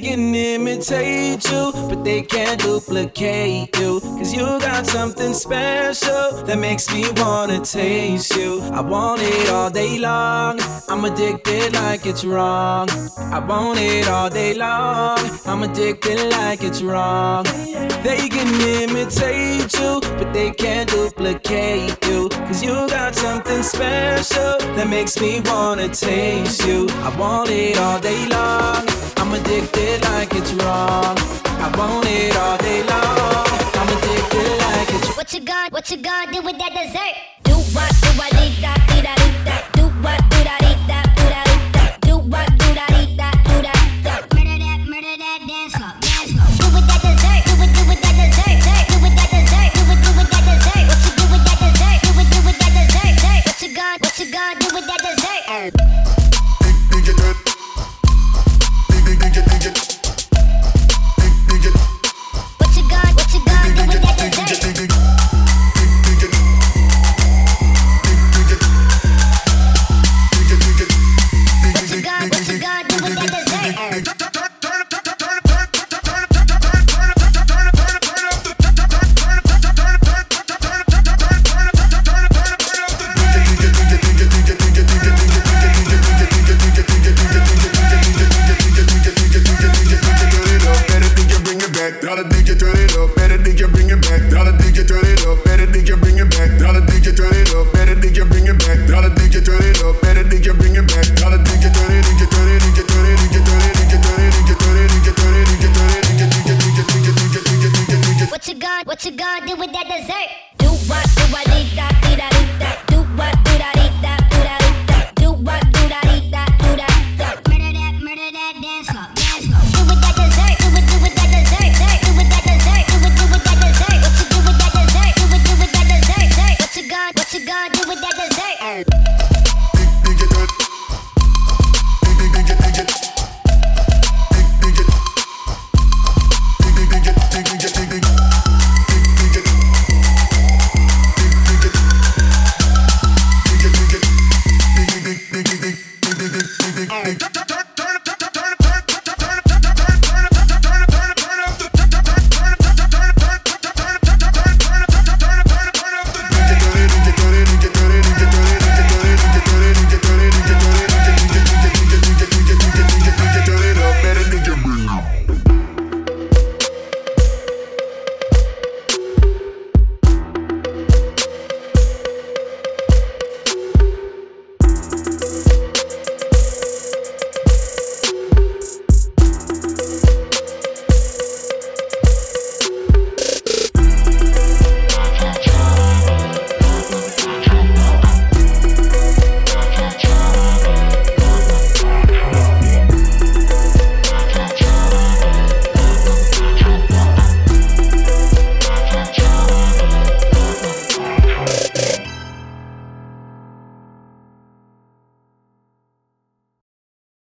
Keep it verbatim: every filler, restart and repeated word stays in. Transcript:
can imitate you, but they can't duplicate you. Cause you got something special that makes me wanna taste you. I want it all day long, I'm addicted like it's wrong. I want it all day long, I'm addicted like it's wrong. They can imitate you, but they can't duplicate you. Cause you got something special that makes me wanna taste you. I want it all day long, I'm addicted like it's wrong. I want it all day long, I'm addicted like it's wrong. What you gonna, what you gonna do with that dessert? Do what, do what, dee da, dee da, dee da. Do what, do da, dee da.